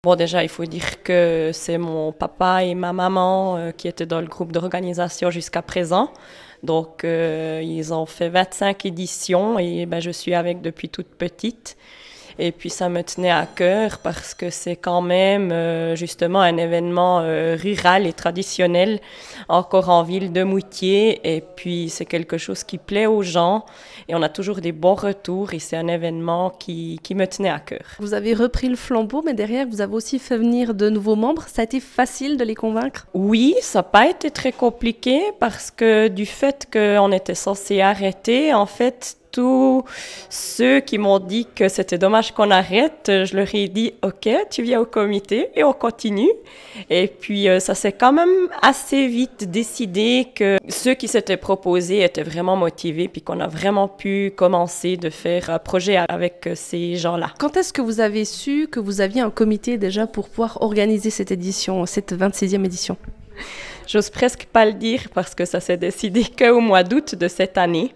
Bon, déjà, il faut dire que c'est mon papa et ma maman qui étaient dans le groupe d'organisation jusqu'à présent. Donc, ils ont fait 25 éditions et ben, je suis avec depuis toute petite. Et puis, ça me tenait à cœur parce que c'est quand même justement un événement rural et traditionnel, encore en ville de Moutier. Et puis, c'est quelque chose qui plaît aux gens et on a toujours des bons retours et c'est un événement qui me tenait à cœur. Vous avez repris le flambeau, mais derrière, vous avez aussi fait venir de nouveaux membres. Ça a été facile de les convaincre? Oui, ça n'a pas été très compliqué parce que du fait qu'on était censé arrêter, en fait, tous ceux qui m'ont dit que c'était dommage qu'on arrête, je leur ai dit OK, tu viens au comité et on continue. Et puis ça s'est quand même assez vite décidé que ceux qui s'étaient proposés étaient vraiment motivés puis qu'on a vraiment pu commencer de faire un projet avec ces gens-là. Quand est-ce que vous avez su que vous aviez un comité déjà pour pouvoir organiser cette édition, cette 26e édition? J'ose presque pas le dire parce que ça s'est décidé qu'au mois d'août de cette année.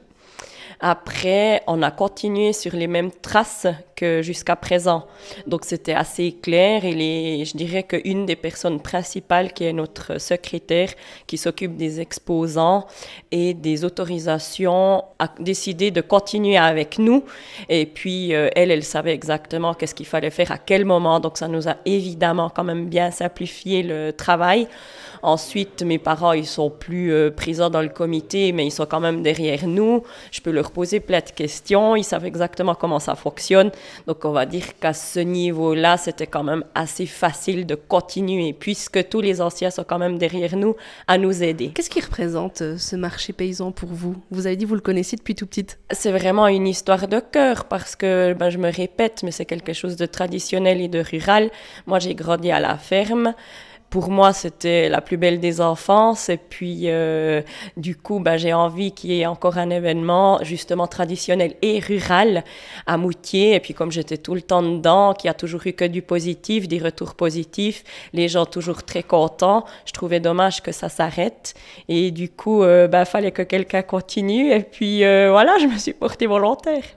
Après, on a continué sur les mêmes traces que jusqu'à présent. Donc, c'était assez clair et je dirais qu'une des personnes principales, qui est notre secrétaire, qui s'occupe des exposants et des autorisations, a décidé de continuer avec nous. Et puis, elle savait exactement qu'est-ce qu'il fallait faire, à quel moment. Donc, ça nous a évidemment quand même bien simplifié le travail. Ensuite, mes parents, ils sont plus présents dans le comité, mais ils sont quand même derrière nous. Je peux leur poser plein de questions. Ils savent exactement comment ça fonctionne. Donc, on va dire qu'à ce niveau-là, c'était quand même assez facile de continuer, puisque tous les anciens sont quand même derrière nous à nous aider. Qu'est-ce qui représente ce marché paysan pour vous? Vous avez dit que vous le connaissiez depuis tout petite. C'est vraiment une histoire de cœur, parce que, je me répète, mais c'est quelque chose de traditionnel et de rural. Moi, j'ai grandi à la ferme. Pour moi, c'était la plus belle des enfances. Et puis, du coup, j'ai envie qu'il y ait encore un événement justement traditionnel et rural à Moutier. Et puis, comme j'étais tout le temps dedans, qu'il y a toujours eu que du positif, des retours positifs, les gens toujours très contents, je trouvais dommage que ça s'arrête. Et du coup, fallait que quelqu'un continue. Et puis, voilà, je me suis portée volontaire.